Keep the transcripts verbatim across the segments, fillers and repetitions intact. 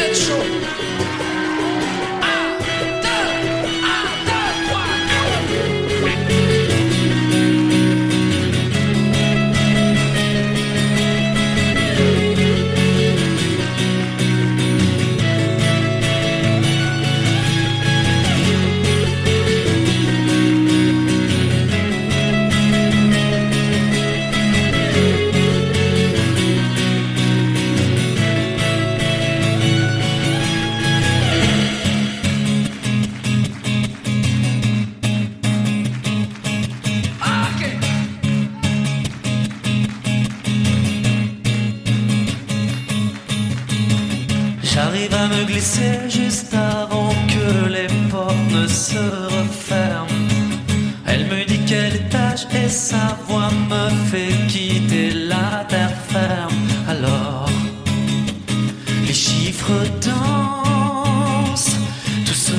être chaud. Un, deux, un, deux, trois, J'arrive à me glisser juste avant que les portes ne se referment. Elle me dit quel étage et sa voix me fait quitter la terre ferme. Alors, les chiffres dansent, tout se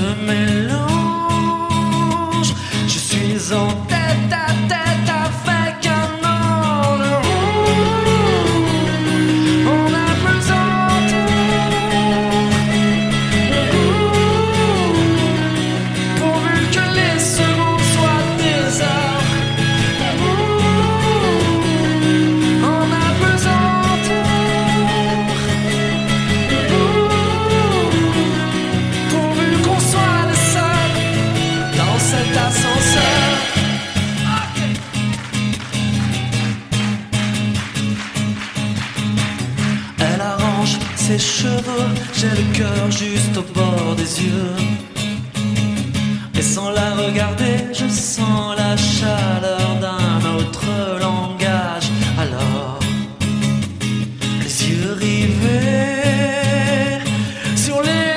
mélange. Je suis en tête à tête avec un ange. On a besoin pourvu que les secondes soient des heures. On a besoin pourvu qu'on soit les seuls dans cet ascenseur. Elle arrange ses cheveux, j'ai le cœur juste au bord des yeux. Et sans la regarder, je sens la chaleur d'un autre langage. Alors, les yeux rivés sur les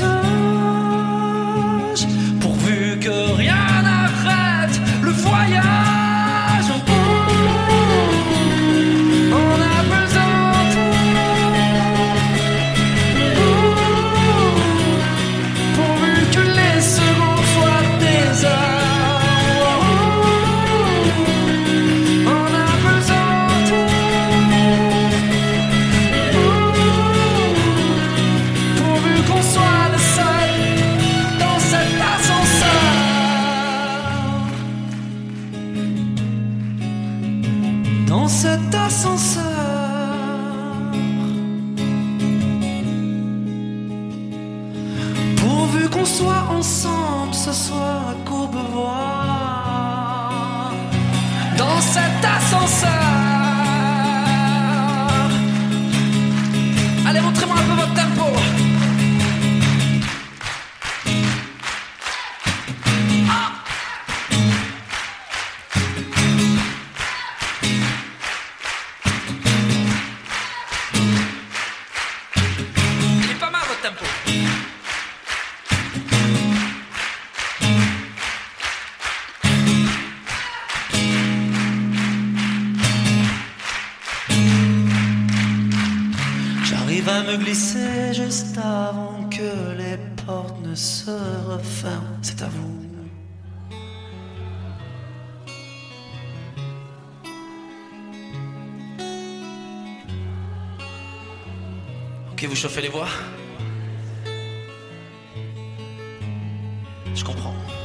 étages, pourvu que rien n'arrête le voyage. On a besoin pourvu que les secondes soient des heures. On a besoin pourvu qu'on soit le seul dans cet ascenseur. Dans cet ascenseur. Pourvu qu'on soit ensemble ce soir à Courbevoie. Dans cet ascenseur. Allez, montrez-moi un peu votre tempo. Ah. Il est pas mal votre tempo. J'arrive à me glisser juste avant que les portes ne se referment. C'est à vous. Ok, vous chauffez les voix? Je comprends.